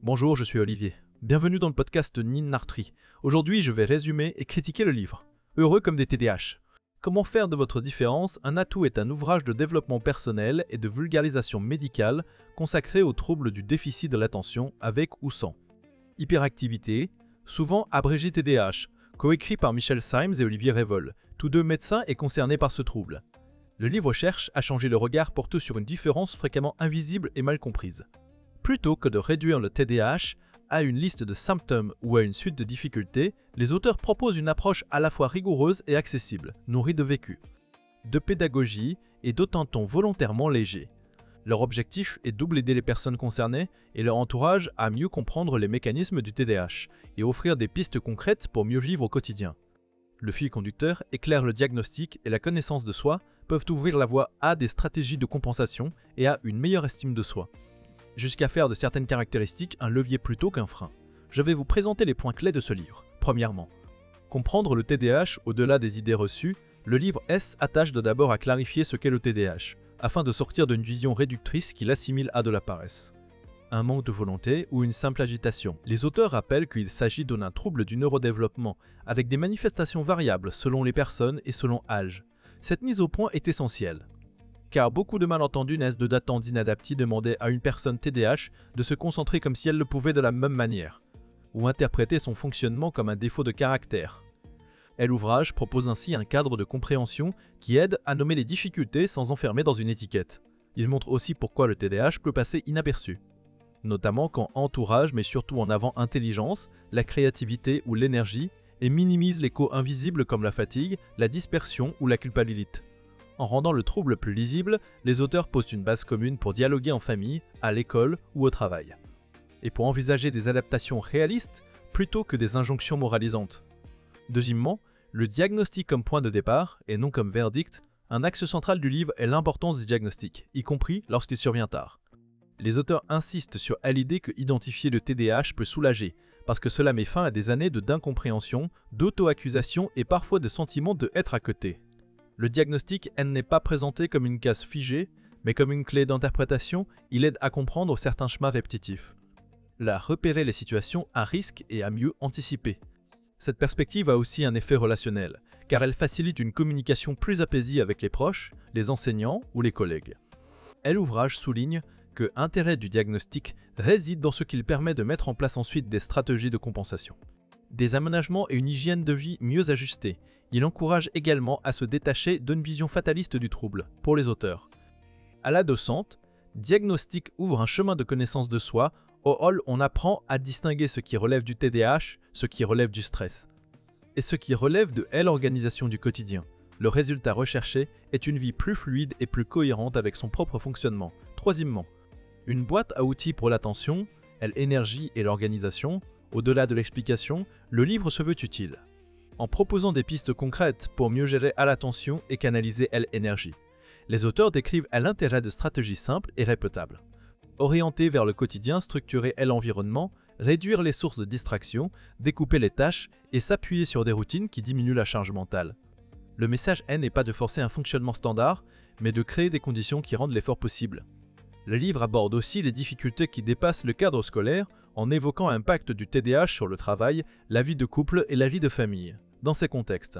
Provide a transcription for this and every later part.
Bonjour, je suis Olivier. Bienvenue dans le podcast Ninartri. Aujourd'hui, je vais résumer et critiquer le livre. Heureux comme des TDAH. Comment faire de votre différence un atout est un ouvrage de développement personnel et de vulgarisation médicale consacré aux troubles du déficit de l'attention avec ou sans hyperactivité, souvent abrégé TDAH, coécrit par Michel Symes et Olivier Révol, tous deux médecins et concernés par ce trouble. Le livre cherche à changer le regard porté sur une différence fréquemment invisible et mal comprise. Plutôt que de réduire le TDAH à une liste de symptômes ou à une suite de difficultés, les auteurs proposent une approche à la fois rigoureuse et accessible, nourrie de vécu, de pédagogie et d'autant ton volontairement léger. Leur objectif est double aider les personnes concernées et leur entourage à mieux comprendre les mécanismes du TDAH et offrir des pistes concrètes pour mieux vivre au quotidien. Le fil conducteur éclaire le diagnostic et la connaissance de soi peuvent ouvrir la voie à des stratégies de compensation et à une meilleure estime de soi, jusqu'à faire de certaines caractéristiques un levier plutôt qu'un frein. Je vais vous présenter les points clés de ce livre. Premièrement, comprendre le TDAH au-delà des idées reçues, le livre s'attache d'abord à clarifier ce qu'est le TDAH, afin de sortir d'une vision réductrice qui l'assimile à de la paresse, un manque de volonté ou une simple agitation. Les auteurs rappellent qu'il s'agit d'un trouble du neurodéveloppement, avec des manifestations variables selon les personnes et selon l'âge. Cette mise au point est essentielle, car beaucoup de malentendus naissent de d'attentes inadaptées demandées à une personne TDAH de se concentrer comme si elle le pouvait de la même manière, ou interpréter son fonctionnement comme un défaut de caractère. L'ouvrage propose ainsi un cadre de compréhension qui aide à nommer les difficultés sans enfermer dans une étiquette. Il montre aussi pourquoi le TDAH peut passer inaperçu, notamment quand entourage met surtout en avant intelligence, la créativité ou l'énergie et minimise les causes invisibles comme la fatigue, la dispersion ou la culpabilité. En rendant le trouble plus lisible, les auteurs posent une base commune pour dialoguer en famille, à l'école ou au travail, et pour envisager des adaptations réalistes plutôt que des injonctions moralisantes. Deuxièmement, le diagnostic comme point de départ et non comme verdict, un axe central du livre est l'importance du diagnostic, y compris lorsqu'il survient tard. Les auteurs insistent sur l'idée que identifier le TDAH peut soulager, parce que cela met fin à des années d'incompréhension, d'auto-accusation et parfois de sentiment de être à côté. Le diagnostic n'est pas présenté comme une case figée, mais comme une clé d'interprétation, il aide à comprendre certains schémas répétitifs, à repérer les situations à risque et à mieux anticiper. Cette perspective a aussi un effet relationnel, car elle facilite une communication plus apaisée avec les proches, les enseignants ou les collègues. L'ouvrage souligne que l'intérêt du diagnostic réside dans ce qu'il permet de mettre en place ensuite des stratégies de compensation, des aménagements et une hygiène de vie mieux ajustée. Il encourage également à se détacher d'une vision fataliste du trouble pour les auteurs. À la docente, diagnostic ouvre un chemin de connaissance de soi. Au hall, on apprend à distinguer ce qui relève du TDAH, ce qui relève du stress, et ce qui relève de l'organisation du quotidien. Le résultat recherché est une vie plus fluide et plus cohérente avec son propre fonctionnement. Troisièmement, une boîte à outils pour l'attention, l'énergie et l'organisation. Au-delà de l'explication, le livre se veut utile, en proposant des pistes concrètes pour mieux gérer l'attention et canaliser l'énergie. Les auteurs décrivent l'intérêt de stratégies simples et répétables, orientées vers le quotidien, structurer l'environnement, réduire les sources de distraction, découper les tâches et s'appuyer sur des routines qui diminuent la charge mentale. Le message n'est pas de forcer un fonctionnement standard, mais de créer des conditions qui rendent l'effort possible. Le livre aborde aussi les difficultés qui dépassent le cadre scolaire en évoquant l'impact du TDAH sur le travail, la vie de couple et la vie de famille. Dans ces contextes,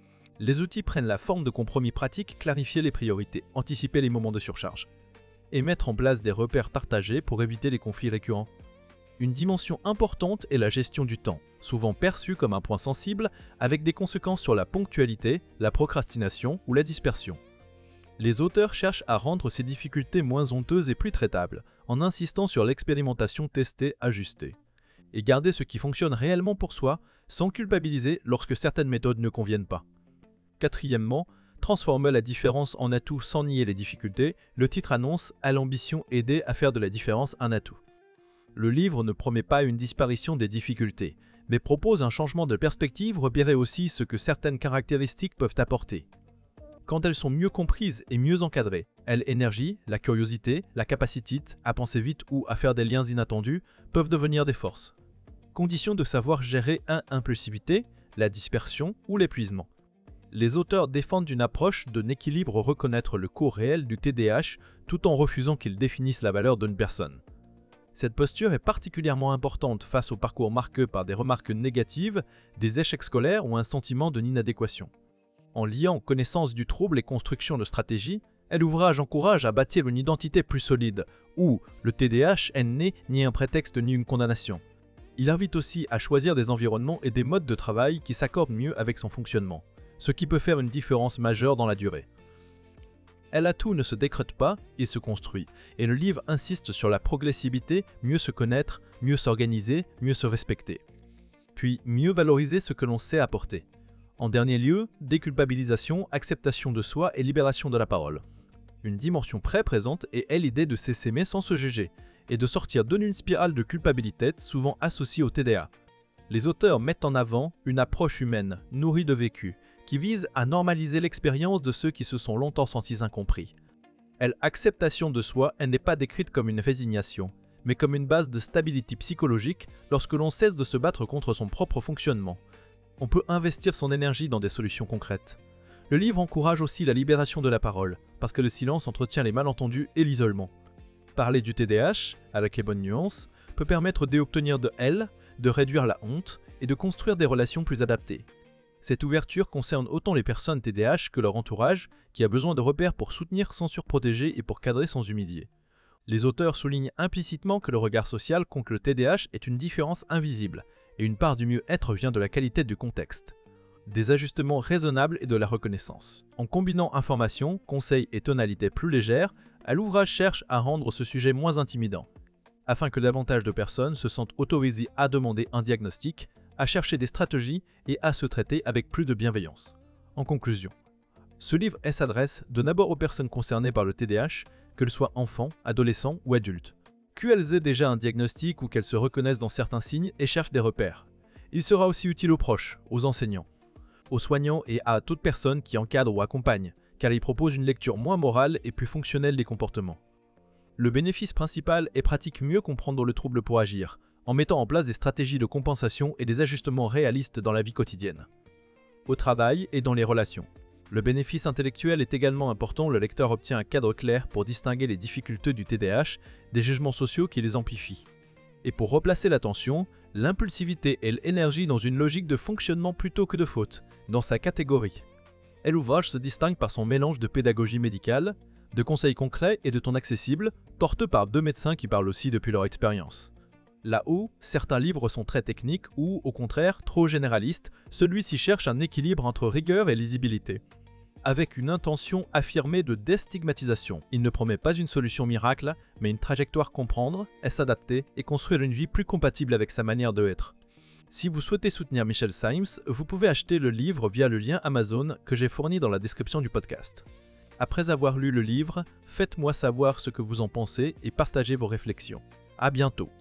les outils prennent la forme de compromis pratiques, clarifier les priorités, anticiper les moments de surcharge et mettre en place des repères partagés pour éviter les conflits récurrents. Une dimension importante est la gestion du temps, souvent perçue comme un point sensible avec des conséquences sur la ponctualité, la procrastination ou la dispersion. Les auteurs cherchent à rendre ces difficultés moins honteuses et plus traitables, en insistant sur l'expérimentation testée, ajustée, et garder ce qui fonctionne réellement pour soi, sans culpabiliser lorsque certaines méthodes ne conviennent pas. Quatrièmement, transformer la différence en atout sans nier les difficultés, le titre annonce à l'ambition aider à faire de la différence un atout. Le livre ne promet pas une disparition des difficultés, mais propose un changement de perspective, repérer aussi ce que certaines caractéristiques peuvent apporter. Quand elles sont mieux comprises et mieux encadrées, l'énergie, la curiosité, la capacité à penser vite ou à faire des liens inattendus peuvent devenir des forces. Condition de savoir gérer l'impulsivité, la dispersion ou l'épuisement. Les auteurs défendent une approche d'un équilibre reconnaître le cours réel du TDAH tout en refusant qu'ils définissent la valeur d'une personne. Cette posture est particulièrement importante face au parcours marqué par des remarques négatives, des échecs scolaires ou un sentiment d'inadéquation. En liant connaissance du trouble et construction de stratégies, l'ouvrage encourage à bâtir une identité plus solide, où le TDAH n'est ni un prétexte ni une condamnation. Il invite aussi à choisir des environnements et des modes de travail qui s'accordent mieux avec son fonctionnement, ce qui peut faire une différence majeure dans la durée. L'atout ne se décrète pas, il se construit, et le livre insiste sur la progressivité, mieux se connaître, mieux s'organiser, mieux se respecter. Puis mieux valoriser ce que l'on sait apporter. En dernier lieu, déculpabilisation, acceptation de soi et libération de la parole. Une dimension très présente est l'idée de s'aimer sans se juger, et de sortir d'une spirale de culpabilité souvent associée au TDA. Les auteurs mettent en avant une approche humaine, nourrie de vécu, qui vise à normaliser l'expérience de ceux qui se sont longtemps sentis incompris. L'acceptation de soi n'est pas décrite comme une résignation, mais comme une base de stabilité psychologique lorsque l'on cesse de se battre contre son propre fonctionnement. On peut investir son énergie dans des solutions concrètes. Le livre encourage aussi la libération de la parole, parce que le silence entretient les malentendus et l'isolement. Parler du TDAH, avec les bonnes nuances, peut permettre d'obtenir de elle, de réduire la honte et de construire des relations plus adaptées. Cette ouverture concerne autant les personnes TDAH que leur entourage, qui a besoin de repères pour soutenir sans surprotéger et pour cadrer sans humilier. Les auteurs soulignent implicitement que le regard social contre le TDAH est une différence invisible, et une part du mieux-être vient de la qualité du contexte. Des ajustements raisonnables et de la reconnaissance. En combinant informations, conseils et tonalités plus légères, l'ouvrage cherche à rendre ce sujet moins intimidant, afin que davantage de personnes se sentent autorisées à demander un diagnostic, à chercher des stratégies et à se traiter avec plus de bienveillance. En conclusion, ce livre s'adresse d'abord aux personnes concernées par le TDAH, qu'elles soient enfants, adolescents ou adultes, qu'elles aient déjà un diagnostic ou qu'elles se reconnaissent dans certains signes et cherchent des repères. Il sera aussi utile aux proches, aux enseignants, aux soignants et à toute personne qui encadre ou accompagne, car il propose une lecture moins morale et plus fonctionnelle des comportements. Le bénéfice principal est pratique mieux comprendre le trouble pour agir, en mettant en place des stratégies de compensation et des ajustements réalistes dans la vie quotidienne. Au travail et dans les relations. Le bénéfice intellectuel est également important, le lecteur obtient un cadre clair pour distinguer les difficultés du TDAH des jugements sociaux qui les amplifient. Et pour replacer l'attention, l'impulsivité et l'énergie dans une logique de fonctionnement plutôt que de faute, dans sa catégorie. L'ouvrage se distingue par son mélange de pédagogie médicale, de conseils concrets et de ton accessible, portés par deux médecins qui parlent aussi depuis leur expérience. Là où certains livres sont très techniques ou, au contraire, trop généralistes, celui-ci cherche un équilibre entre rigueur et lisibilité. Avec une intention affirmée de déstigmatisation, il ne promet pas une solution miracle, mais une trajectoire comprendre, s'adapter et construire une vie plus compatible avec sa manière d'être. Si vous souhaitez soutenir Michel Symes, vous pouvez acheter le livre via le lien Amazon que j'ai fourni dans la description du podcast. Après avoir lu le livre, faites-moi savoir ce que vous en pensez et partagez vos réflexions. À bientôt.